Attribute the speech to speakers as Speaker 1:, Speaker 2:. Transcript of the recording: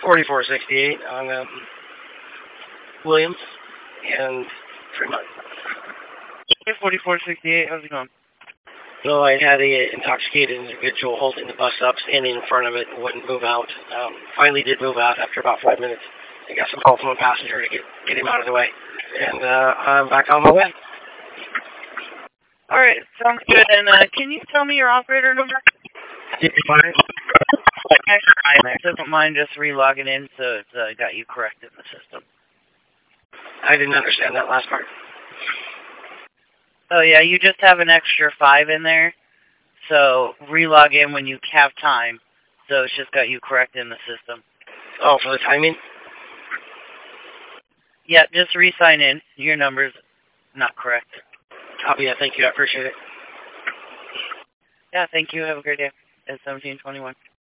Speaker 1: 4468 on Williams and Fremont.
Speaker 2: Hey, 4468, how's it going?
Speaker 1: So I had a intoxicated individual holding the bus up, standing in front of it, and wouldn't move out. Finally did move out after about 5 minutes. I got some help from a passenger to get him out of the way. And I'm back on my way.
Speaker 2: Alright, sounds good. And can you tell me your operator number?
Speaker 1: 55.
Speaker 2: I don't mind just re-logging in so it's got you correct in the system.
Speaker 1: I didn't understand that last part.
Speaker 2: Oh yeah, you just have an extra 5 in there. So re-log in when you have time. So it's just got you correct in the system.
Speaker 1: Oh, for the timing?
Speaker 2: Yeah, just re-sign in. Your number's not correct.
Speaker 1: Copy that. Thank you. I appreciate it.
Speaker 2: Yeah, thank you. Have a great day. It's 1721.